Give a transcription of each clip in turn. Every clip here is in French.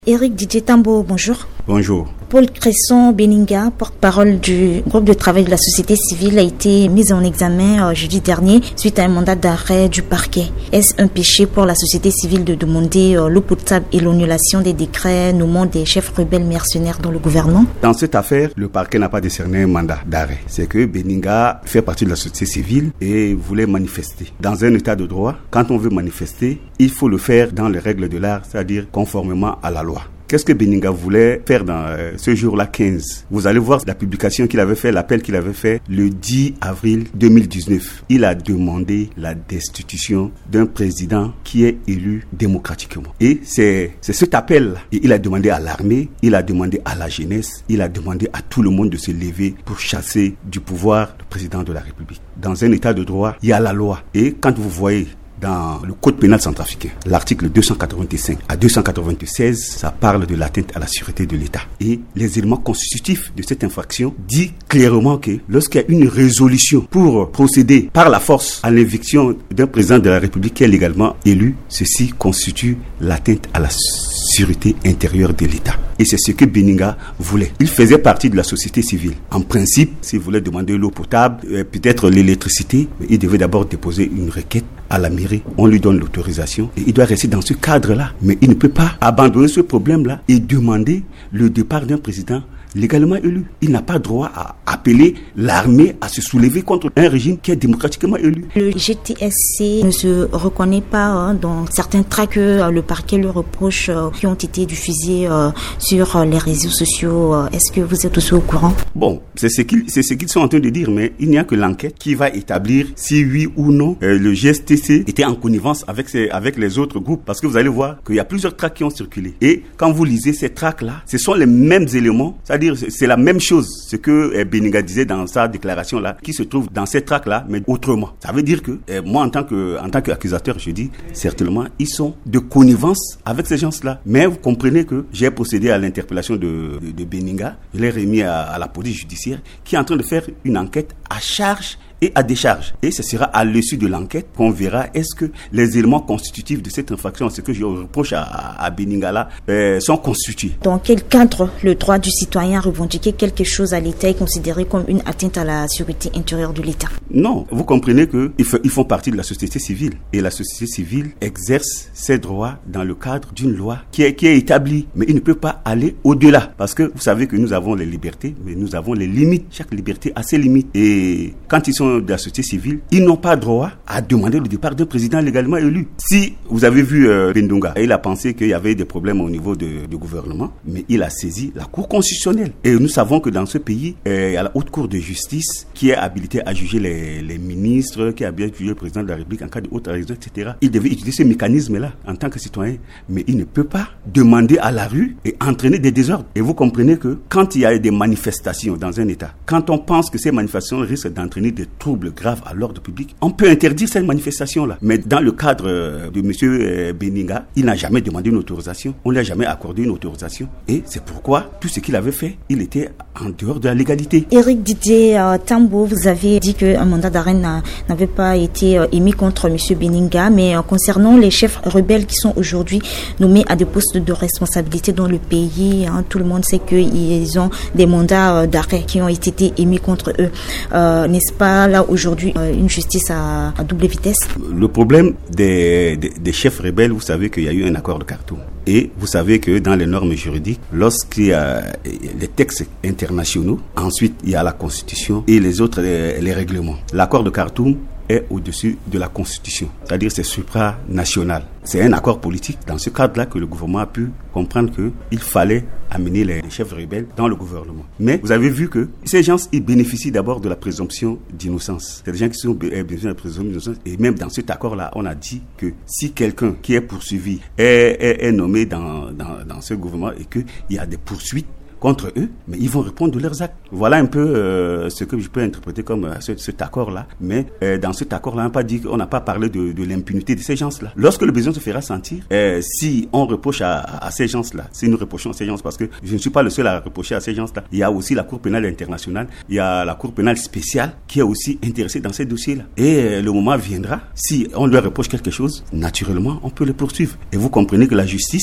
Éric Didier Tambo, bonjour. Bonjour. Paul Cresson Beninga, porte-parole du groupe de travail de la société civile, a été mis en examen jeudi dernier suite à un mandat d'arrêt du parquet. Est-ce un péché pour la société civile de demander l'eau potable et l'annulation des décrets nommant des chefs rebelles mercenaires dans le gouvernement? Dans cette affaire, le parquet n'a pas décerné un mandat d'arrêt. C'est que Beninga fait partie de la société civile et voulait manifester. Dans un état de droit, quand on veut manifester, il faut le faire dans les règles de l'art, c'est-à-dire conformément à la loi. Qu'est-ce que Beninga voulait faire dans ce jour-là 15? Vous allez voir la publication qu'il avait fait, l'appel qu'il avait fait le 10 avril 2019. Il a demandé la destitution d'un président qui est élu démocratiquement. Et c'est cet appel-là. Et il a demandé à l'armée, il a demandé à la jeunesse, il a demandé à tout le monde de se lever pour chasser du pouvoir le président de la République. Dans un état de droit, il y a la loi. Et quand vous voyez dans le code pénal centrafricain, l'article 285 à 296, ça parle de l'atteinte à la sûreté de l'État. Et les éléments constitutifs de cette infraction disent clairement que lorsqu'il y a une résolution pour procéder par la force à l'éviction d'un président de la République qui est légalement élu, ceci constitue l'atteinte à la sûreté intérieure de l'État. Et c'est ce que Beninga voulait. Il faisait partie de la société civile. En principe, s'il voulait demander l'eau potable, peut-être l'électricité, il devait d'abord déposer une requête à la mairie. On lui donne l'autorisation et il doit rester dans ce cadre-là. Mais il ne peut pas abandonner ce problème-là et demander le départ d'un président légalement élu. Il n'a pas droit à appeler l'armée à se soulever contre un régime qui est démocratiquement élu. Le GTSC ne se reconnaît pas dans certains tracts que le parquet lui reproche qui ont été diffusés sur les réseaux sociaux. Est-ce que vous êtes aussi au courant? Bon, c'est ce qu'ils sont en train de dire, mais il n'y a que l'enquête qui va établir si oui ou non le GTSC était en connivence avec les autres groupes. Parce que vous allez voir qu'il y a plusieurs tracts qui ont circulé. Et quand vous lisez ces tracts-là, ce sont les mêmes éléments. C'est la même chose, ce que Beninga disait dans sa déclaration-là, qui se trouve dans ces tracts-là, mais autrement. Ça veut dire que moi, en tant qu'accusateur, je dis, certainement, ils sont de connivence avec ces gens-là. Mais vous comprenez que j'ai procédé à l'interpellation de Beninga, je l'ai remis à la police judiciaire, qui est en train de faire une enquête à charge et à décharge. Et ce sera à l'issue de l'enquête qu'on verra est-ce que les éléments constitutifs de cette infraction, ce que je reproche à Beninga là, sont constitués. Dans quel cadre le droit du citoyen à revendiquer quelque chose à l'État est considéré comme une atteinte à la sécurité intérieure de l'État? Non, vous comprenez qu'ils font partie de la société civile. Et la société civile exerce ses droits dans le cadre d'une loi qui est établie. Mais il ne peut pas aller au-delà. Parce que vous savez que nous avons les libertés, mais nous avons les limites. Chaque liberté a ses limites. Et quand ils sont de la société civile, ils n'ont pas droit à demander le départ d'un président légalement élu. Si vous avez vu Bendunga, il a pensé qu'il y avait des problèmes au niveau du gouvernement, mais il a saisi la Cour constitutionnelle. Et nous savons que dans ce pays, il y a la Haute Cour de justice qui est habilitée à juger les ministres, qui est habilitée à juger le président de la République en cas de haute trahison, etc. Il devait utiliser ce mécanisme-là en tant que citoyen, mais il ne peut pas demander à la rue et entraîner des désordres. Et vous comprenez que quand il y a des manifestations dans un État, quand on pense que ces manifestations risquent d'entraîner des troubles graves à l'ordre public, on peut interdire cette manifestation-là. Mais dans le cadre de M. Beninga, il n'a jamais demandé une autorisation. On ne lui a jamais accordé une autorisation. Et c'est pourquoi tout ce qu'il avait fait, il était en dehors de la légalité. Éric Didier Tambo, vous avez dit qu'un mandat d'arrêt n'avait pas été émis contre M. Beninga, mais concernant les chefs rebelles qui sont aujourd'hui nommés à des postes de responsabilité dans le pays, tout le monde sait qu'ils ont des mandats d'arrêt qui ont été émis contre eux. N'est-ce pas là aujourd'hui une justice à double vitesse? Le problème des chefs rebelles, vous savez qu'il y a eu un accord de Khartoum. Et vous savez que dans les normes juridiques, lorsqu'il y a les textes internationaux, ensuite il y a la Constitution et les autres, les règlements. L'accord de Khartoum est au-dessus de la Constitution, c'est-à-dire c'est supranational. C'est un accord politique dans ce cadre-là que le gouvernement a pu comprendre qu'il fallait amener les chefs rebelles dans le gouvernement. Mais vous avez vu que ces gens, ils bénéficient d'abord de la présomption d'innocence. C'est des gens qui sont bénéficiés de la présomption d'innocence. Et même dans cet accord-là, on a dit que si quelqu'un qui est poursuivi est nommé dans ce gouvernement et qu'il y a des poursuites contre eux, mais ils vont répondre de leurs actes. Voilà un peu ce que je peux interpréter comme cet accord-là. Mais dans cet accord-là, on n'a pas parlé de l'impunité de ces gens-là. Lorsque le besoin se fera sentir, si on reproche à ces gens-là, si nous reprochons à ces gens, parce que je ne suis pas le seul à reprocher à ces gens-là, il y a aussi la Cour pénale internationale, il y a la Cour pénale spéciale qui est aussi intéressée dans ces dossiers-là. Et le moment viendra, si on leur reproche quelque chose, naturellement, on peut le poursuivre. Et vous comprenez que la justice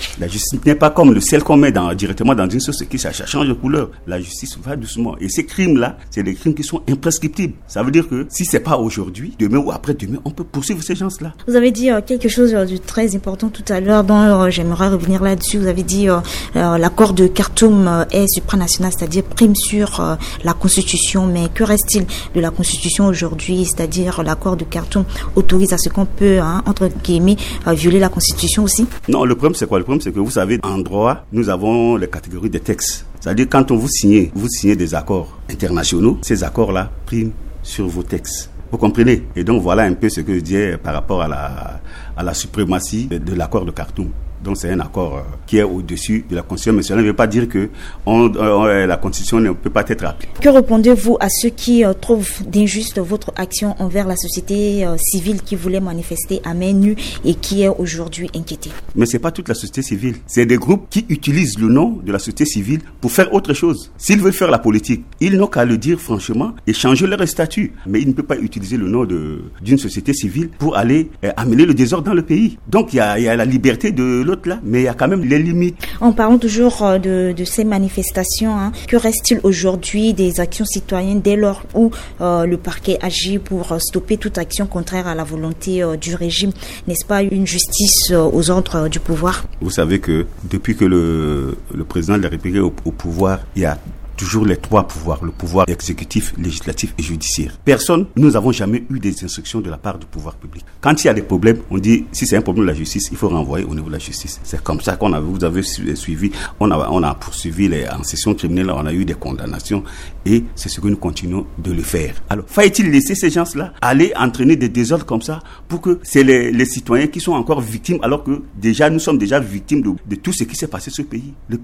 La justice n'est pas comme le sel qu'on met directement dans une sauce qui ça change de couleur. La justice va doucement. Et ces crimes-là, c'est des crimes qui sont imprescriptibles. Ça veut dire que si c'est pas aujourd'hui, demain ou après-demain, on peut poursuivre ces gens-là. Vous avez dit quelque chose de très important tout à l'heure, dont j'aimerais revenir là-dessus. Vous avez dit l'accord de Khartoum est supranational, c'est-à-dire prime sur la Constitution. Mais que reste-t-il de la Constitution aujourd'hui? C'est-à-dire l'accord de Khartoum autorise à ce qu'on peut, entre guillemets, violer la Constitution aussi? Non, le problème c'est quoi? Le problème c'est que vous savez, en droit, nous avons les catégories des textes. C'est-à-dire quand vous signez des accords internationaux, ces accords-là priment sur vos textes. Vous comprenez? Et donc voilà un peu ce que je disais par rapport à la suprématie de l'accord de Khartoum. Donc c'est un accord qui est au-dessus de la Constitution, mais cela ne veut pas dire que la Constitution ne peut pas être appliquée. Que répondez-vous à ceux qui trouvent d'injuste votre action envers la société civile qui voulait manifester à main nue et qui est aujourd'hui inquiétée? Mais c'est pas toute la société civile. C'est des groupes qui utilisent le nom de la société civile pour faire autre chose. S'ils veulent faire la politique, ils n'ont qu'à le dire franchement et changer leur statut. Mais ils ne peuvent pas utiliser le nom d'une société civile pour aller amener le désordre dans le pays. Donc il y a la liberté de l'autre là, mais il y a quand même les limites. En parlant toujours de ces manifestations, que reste-t-il aujourd'hui des actions citoyennes dès lors où le parquet agit pour stopper toute action contraire à la volonté du régime? N'est-ce pas une justice aux ordres du pouvoir? Vous savez que depuis que le président de la République est au pouvoir, il y a toujours les trois pouvoirs, le pouvoir exécutif, législatif et judiciaire. Nous n'avons jamais eu des instructions de la part du pouvoir public. Quand il y a des problèmes, on dit, si c'est un problème de la justice, il faut renvoyer au niveau de la justice. C'est comme ça vous avez suivi, on a poursuivi en session criminelle, on a eu des condamnations et c'est ce que nous continuons de le faire. Alors, faut-il laisser ces gens-là aller entraîner des désordres comme ça pour que c'est les citoyens qui sont encore victimes alors que nous sommes déjà victimes de tout ce qui s'est passé sur ce pays. Le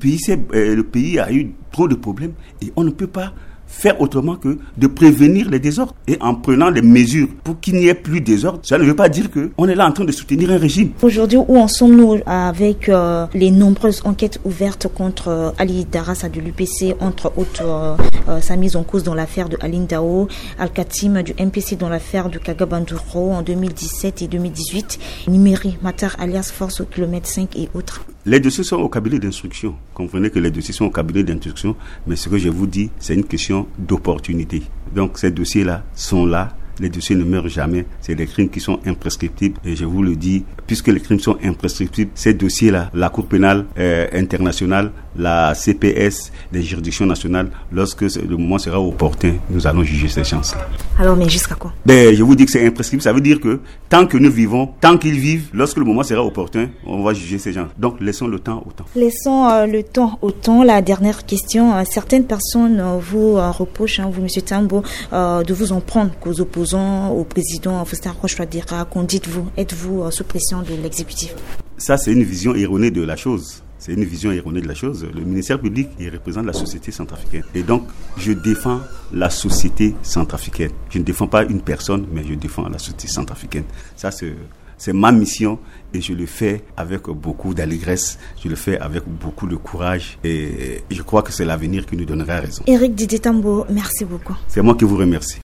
pays a eu trop de problèmes et on ne peut pas faire autrement que de prévenir les désordres. Et en prenant des mesures pour qu'il n'y ait plus de désordre, ça ne veut pas dire qu'on est là en train de soutenir un régime. Aujourd'hui, où en sommes-nous avec les nombreuses enquêtes ouvertes contre Ali Darassa de l'UPC, entre autres sa mise en cause dans l'affaire de Aline Dao, Al-Khatim du MPC dans l'affaire de Kaga Banduro en 2017 et 2018, Nimeri Matar alias Force au kilomètre 5 et autres? Les dossiers sont au cabinet d'instruction. Comprenez que les dossiers sont au cabinet d'instruction, mais ce que je vous dis, c'est une question d'opportunité. Donc ces dossiers-là sont là. Les dossiers ne meurent jamais. C'est des crimes qui sont imprescriptibles. Et je vous le dis, puisque les crimes sont imprescriptibles, ces dossiers-là, la Cour pénale internationale, la CPS, les juridictions nationales, lorsque le moment sera opportun, nous allons juger ces gens-là. Alors, mais jusqu'à quand? Je vous dis que c'est imprescriptible. Ça veut dire que tant que nous vivons, tant qu'ils vivent, lorsque le moment sera opportun, on va juger ces gens. Donc, laissons le temps au temps. Laissons le temps au temps. La dernière question. Certaines personnes vous reprochent, vous, M. Tambo, de vous en prendre qu'aux opposants, au président Faustin Archange Touadéra. Qu'en dites-vous? Êtes-vous sous pression de l'exécutif? Ça, c'est une vision erronée de la chose. C'est une vision erronée de la chose. Le ministère public, il représente la société centrafricaine. Et donc, je défends la société centrafricaine. Je ne défends pas une personne, mais je défends la société centrafricaine. Ça, c'est ma mission et je le fais avec beaucoup d'allégresse, je le fais avec beaucoup de courage et je crois que c'est l'avenir qui nous donnera raison. Éric Didier Tambo, merci beaucoup. C'est moi qui vous remercie.